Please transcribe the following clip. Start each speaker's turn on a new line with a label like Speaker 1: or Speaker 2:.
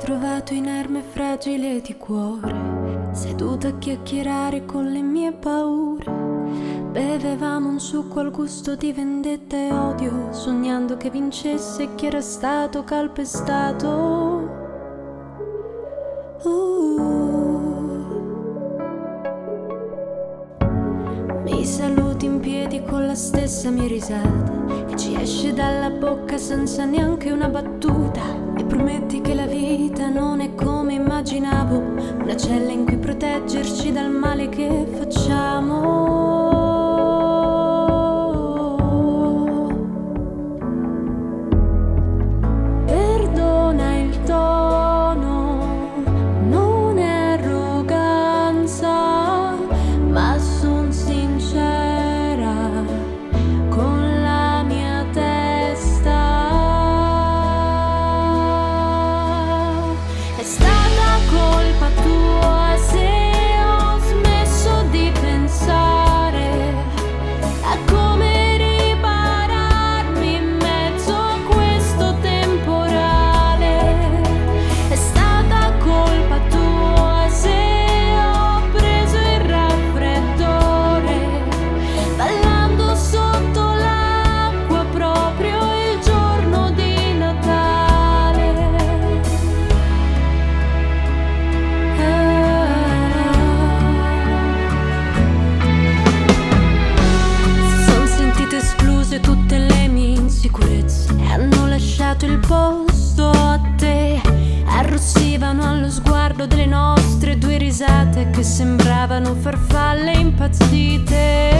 Speaker 1: Trovato inerme e fragile di cuore, seduta a chiacchierare con le mie paure. Bevevamo un succo al gusto di vendetta e odio, sognando che vincesse chi era stato calpestato. Mi saluti in piedi con la stessa mia risata e ci esce dalla bocca senza neanche una battuta. E prometti che la vita non è come immaginavo, una cella in cui proteggerci dal male che facciamo. Perdona il tono, non è arroganza, ma son sincera con la mia testa. È stata colpa tua se ho smesso di pensare a come ripararmi in mezzo a questo temporale. È stata colpa tua se ho preso il raffreddore ballando sotto l'acqua proprio il giorno di Natale. Si son sentite escluse tutte le mie insicurezze e hanno lasciato il posto a te. Arrossivano allo sguardo delle nostre due risate che sembravano farfalle impazzite.